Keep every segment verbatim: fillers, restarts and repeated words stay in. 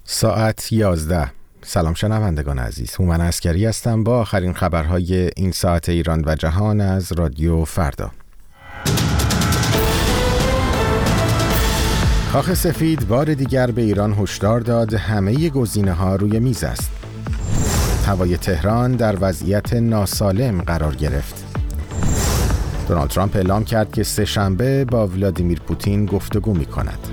ساعت یازده. سلام شنوندگان عزیز، هومن عسکری هستم با آخرین خبرهای این ساعت ایران و جهان از رادیو فردا. کاخ سفید بار دیگر به ایران هشدار داد همه گزینه‌ها روی میز است. هوای تهران در وضعیت ناسالم قرار گرفت. دونالد ترامپ اعلام کرد که سه شنبه با ولادیمیر پوتین گفتگو می‌کند.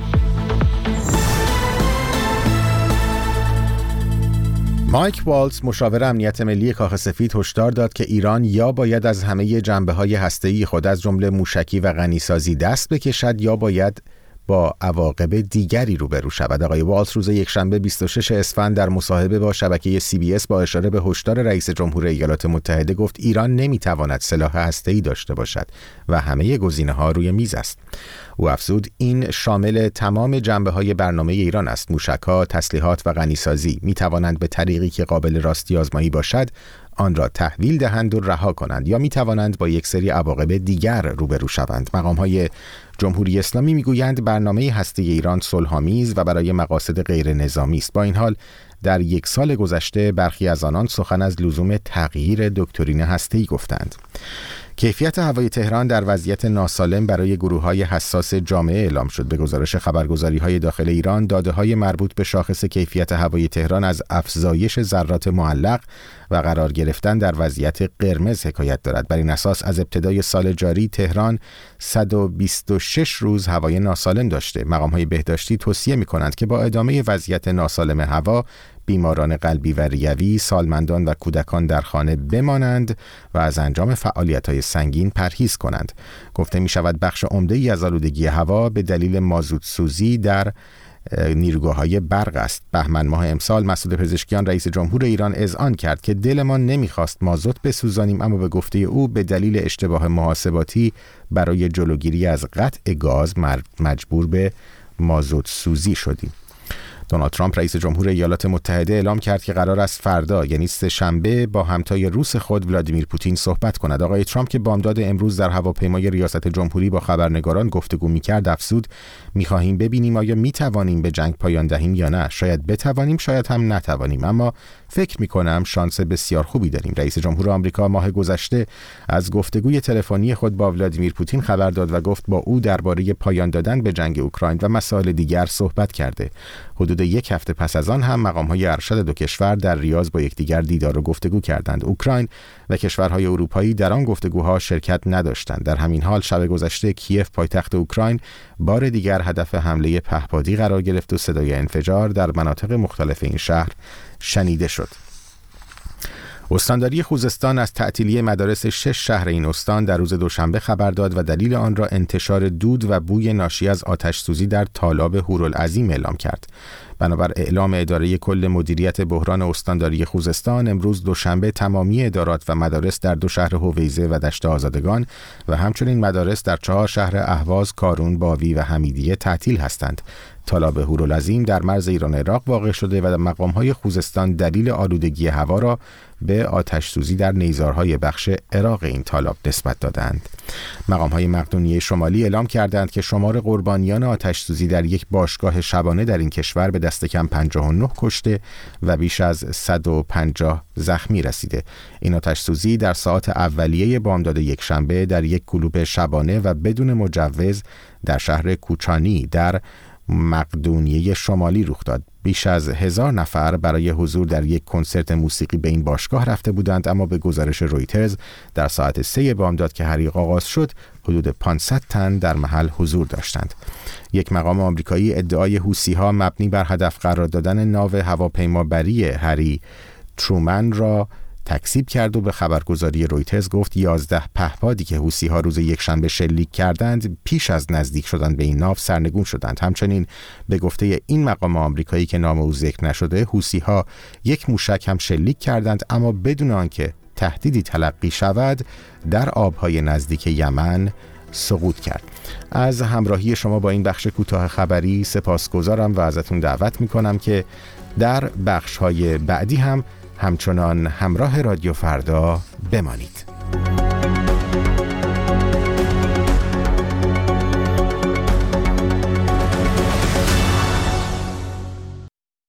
مایک والتز مشاور امنیت ملی کاخ سفید هشدار داد که ایران یا باید از همه جنبه‌های هسته‌ای خود از جمله موشکی و غنیسازی دست بکشد یا باید با عواقب دیگری روبرو شود. آقای والتز روز یکشنبه بیست و شش اسفند در مصاحبه با شبکه سی بی اس با اشاره به هشدار رئیس جمهور ایالات متحده گفت ایران نمیتواند سلاح هسته‌ای داشته باشد و همه گزینه‌ها روی میز است. او افزود این شامل تمام جنبه‌های برنامه ایران است. موشک‌ها، تسلیحات و غنیسازی میتوانند به طریقی که قابل راستی آزمایی باشد آن را تحویل دهند و رها کنند یا می توانند با یک سری عواقب دیگر روبرو شوند. مقام‌های جمهوری اسلامی میگویند برنامه هسته ایران صلح‌آمیز و برای مقاصد غیر نظامی است. با این حال در یک سال گذشته برخی از آنان سخن از لزوم تغییر دکترین هسته‌ای گفتند. کیفیت هوای تهران در وضعیت ناسالم برای گروه‌های حساس جامعه اعلام شد. به گزارش خبرگزاری‌های داخل ایران، داده‌های مربوط به شاخص کیفیت هوای تهران از افزایش ذرات معلق و قرار گرفتن در وضعیت قرمز حکایت دارد. بر این اساس از ابتدای سال جاری تهران صد و بیست و شش روز هوای ناسالم داشته. مقام‌های بهداشتی توصیه می‌کنند که با ادامه وضعیت ناسالم هوا بیماران قلبی و ریوی، سالمندان و کودکان در خانه بمانند و از انجام فعالیت‌های سنگین پرهیز کنند. گفته می‌شود بخش عمده‌ای از آلودگی هوا به دلیل مازوت سوزی در نیروگاه‌های برق است. بهمن ماه امسال مسعود پزشکیان رئیس جمهور ایران اذعان کرد که دلمان نمی‌خواست مازوت بسوزانیم، اما به گفته او به دلیل اشتباه محاسباتی برای جلوگیری از قطع گاز مجبور به مازوت سوزی شدیم. دونالد ترامپ رئیس جمهور ایالات متحده اعلام کرد که قرار است فردا یعنی سه شنبه با همتای روس خود ولادیمیر پوتین صحبت کند. آقای ترامپ که بامداد امروز در هواپیمای ریاست جمهوری با خبرنگاران گفتگو می‌کرد افزود می‌خواهیم ببینیم آیا می‌توانیم به جنگ پایان دهیم یا نه. شاید بتوانیم، شاید هم نتوانیم، اما فکر می‌کنم شانس بسیار خوبی داریم. رئیس جمهور آمریکا ماه گذشته از گفتگوی تلفنی خود با ولادیمیر پوتین خبر داد و گفت با او درباره پایان دادن به جنگ اوکراین و مسائل دیگر صحبت کرده. حدود یک هفته پس از آن هم مقام‌های ارشد دو کشور در ریاض با یکدیگر دیدار و گفتگو کردند. اوکراین و کشورهای اروپایی در آن گفتگوها شرکت نداشتند. در همین حال شب گذشته کیف پایتخت اوکراین بار دیگر هدف حمله پهپادی قرار گرفت و صدای انفجار در مناطق مختلف این شهر شنیده شد. استانداری خوزستان از تعطیلی مدارس شش شهر این استان در روز دوشنبه خبر داد و دلیل آن را انتشار دود و بوی ناشی از آتش سوزی در تالاب هورالعظیم اعلام کرد. بنابر اعلام اداره کل مدیریت بحران استانداری خوزستان، امروز دوشنبه تمامی ادارات و مدارس در دو شهر هویزه و دشت آزادگان و همچنین مدارس در چهار شهر اهواز، کارون، باوی و حمیدیه تعطیل هستند. تالاب هورالعظیم در مرز ایران عراق واقع شده و مقام‌های خوزستان دلیل آلودگی هوا را به آتش سوزی در نیزارهای بخش عراق این تالاب نسبت دادند. مقام‌های مقدونیه شمالی اعلام کردند که شمار قربانیان آتش سوزی در یک باشگاه شبانه در این کشور به دست کم پنجاه و نه کشته و بیش از صد و پنجاه زخمی رسیده. این آتش سوزی در ساعات اولیه بامداد یک شنبه در یک کلوب شبانه و بدون مجوز در شهر کوچانی در مقدونیه شمالی رخ داد. بیش از هزار نفر برای حضور در یک کنسرت موسیقی به این باشگاه رفته بودند، اما به گزارش رویترز در ساعت سه بامداد که حریق آغاز شد حدود پانصد تن در محل حضور داشتند. یک مقام آمریکایی ادعای حوثی‌ها مبنی بر هدف قرار دادن ناو هواپیمابری هری ترومن را تکذیب کرد و به خبرگزاری رویترز گفت یازده پهپادی که حوثی‌ها روز یکشنبه شلیک کردند پیش از نزدیک شدن به این ناو سرنگون شدند. همچنین به گفته این مقام آمریکایی که نام او ذکر نشده، حوثی‌ها یک موشک هم شلیک کردند، اما بدون آنکه تهدیدی تلقی شود در آبهای نزدیک یمن سقوط کرد. از همراهی شما با این بخش کوتاه خبری سپاسگزارم و ازتون دعوت میکنم که در بخش‌های بعدی هم همچنان همراه رادیو فردا بمانید.